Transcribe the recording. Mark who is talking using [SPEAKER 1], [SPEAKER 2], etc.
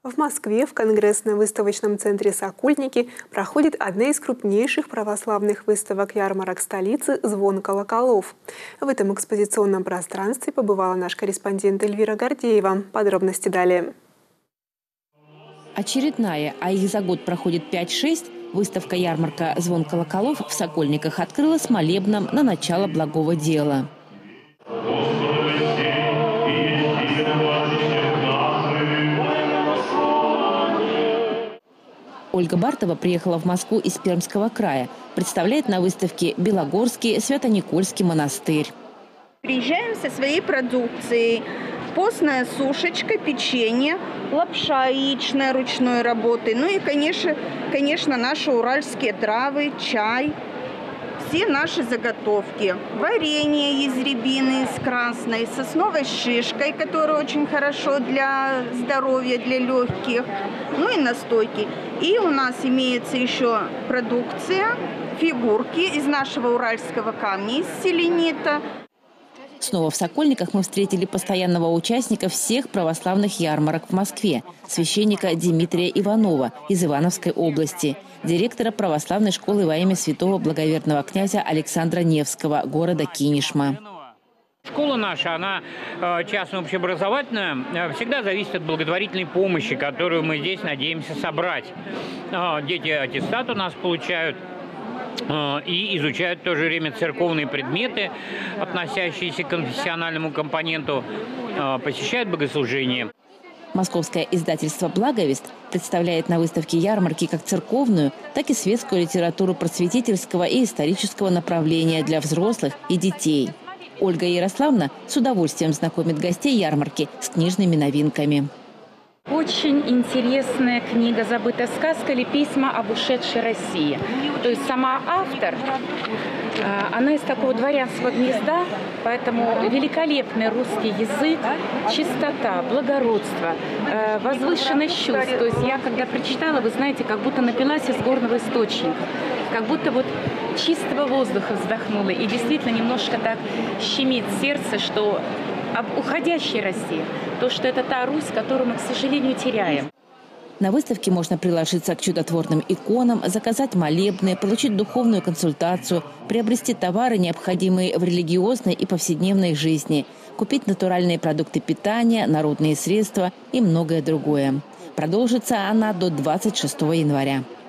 [SPEAKER 1] В Москве в конгрессно-выставочном центре «Сокольники» проходит одна из крупнейших православных выставок-ярмарок столицы «Звон колоколов». В этом экспозиционном пространстве побывала наш корреспондент Эльвира Гордеева. Подробности далее.
[SPEAKER 2] Очередная, а их за год проходит 5-6, выставка-ярмарка «Звон колоколов» в Сокольниках открылась молебном на начало благого дела. Ольга Бартова приехала в Москву из Пермского края. Представляет на выставке Белогорский Свято-Никольский монастырь.
[SPEAKER 3] Приезжаем со своей продукцией. Постная сушечка, печенье, лапша яичная ручной работы. Ну и, конечно, наши уральские травы, чай. Все наши заготовки. Варенье из рябины, из красной, сосновой шишкой, которая очень хорошо для здоровья, для легких. Ну и настойки. И у нас имеется еще продукция, фигурки из нашего уральского камня, из селенита.
[SPEAKER 2] Снова в Сокольниках мы встретили постоянного участника всех православных ярмарок в Москве, священника Дмитрия Иванова из Ивановской области, директора православной школы во имя святого благоверного князя Александра Невского, города Кинешма.
[SPEAKER 4] Школа наша, она частная общеобразовательная, всегда зависит от благотворительной помощи, которую мы здесь надеемся собрать. Дети аттестат у нас получают и изучают в то же время церковные предметы, относящиеся к конфессиональному компоненту, посещают богослужения.
[SPEAKER 2] Московское издательство «Благовест» представляет на выставке ярмарки как церковную, так и светскую литературу просветительского и исторического направления для взрослых и детей. Ольга Ярославна с удовольствием знакомит гостей ярмарки с книжными новинками.
[SPEAKER 5] Очень интересная книга «Забытая сказка» или «Письма об ушедшей России». То есть сама автор, она из такого дворянского гнезда, поэтому великолепный русский язык, чистота, благородство, возвышенность чувств. То есть я, когда прочитала, вы знаете, как будто напилась из горного источника, как будто вот чистого воздуха вздохнула. И действительно немножко так щемит сердце, что об уходящей России, то, что это та Русь, которую мы, к сожалению, теряем.
[SPEAKER 2] На выставке можно приложиться к чудотворным иконам, заказать молебны, получить духовную консультацию, приобрести товары, необходимые в религиозной и повседневной жизни, купить натуральные продукты питания, народные средства и многое другое. Продолжится она до 26 января.